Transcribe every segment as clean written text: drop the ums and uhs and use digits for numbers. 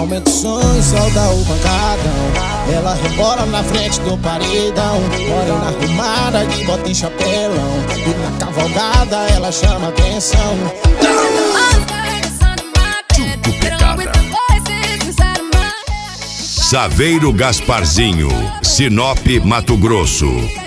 Aumenta o som e solta o pancadão. Ela rebola na frente do paredão. Morena arrumada de bota e chapelão. E na cavalgada ela chama atenção. Saveiro Gasparzinho, Sinop, Mato Grosso.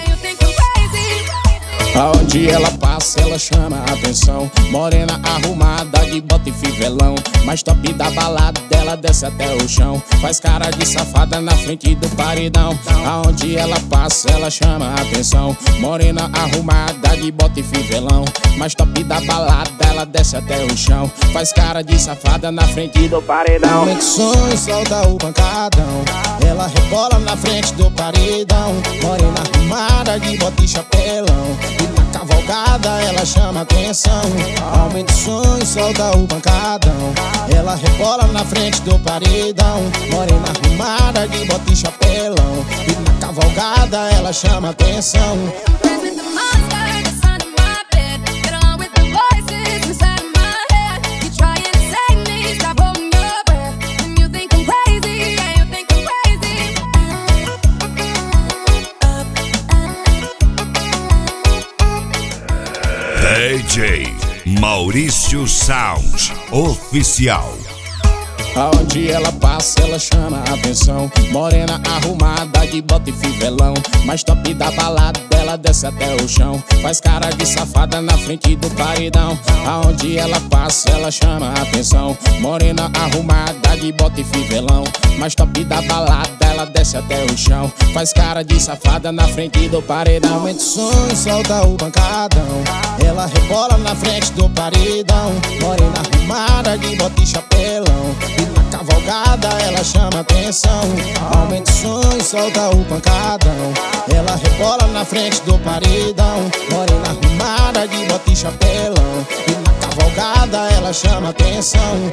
Aonde ela passa, ela chama a atenção. Morena arrumada de bota e fivelão. Mais top da balada dela desce até o chão. Faz cara de safada na frente do paredão. Aonde ela passa, ela chama a atenção. Morena arrumada de bota e fivelão. Mais top da balada, ela desce até o chão. Faz cara de safada na frente do paredão. Aumenta o som e solta o pancadão. Ela rebola na frente do paredão. Morena arrumada de bota e chapelão. Na cavalgada ela chama atenção. Aumenta o som e solta o pancadão. Ela rebola na frente do paredão. Morena arrumada de bota e chapelão. E na cavalgada ela chama atenção. DJ Maurício Sound Oficial. Aonde ela passa, ela chama a atenção. Morena arrumada de bota e fivelão. Mais top da balada, ela desce até o chão. Faz cara de safada na frente do paredão. Aonde ela passa, ela chama a atenção. Morena arrumada de bota e fivelão. Mais top da balada, ela desce até o chão. Faz cara de safada na frente do paredão. Aumenta o som e solta o pancadão. Ela rebola na frente do paredão. Morena arrumada de bota e chapelão. Na cavalgada ela chama atenção. Aumenta o som e solta o pancadão. Ela rebola na frente do paredão. Morena arrumada de bota e chapelão. E na cavalgada ela chama atenção.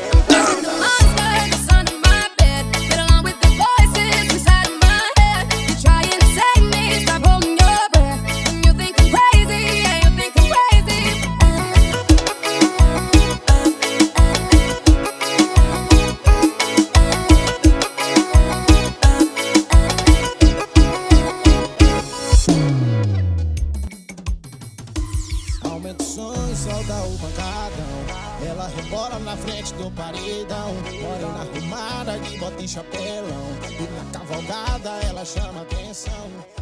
Aumenta o som e solta o pancadão. Ela rebola na frente do paredão. Morena arrumada de bota e chapelão. E na cavalgada ela chama atenção.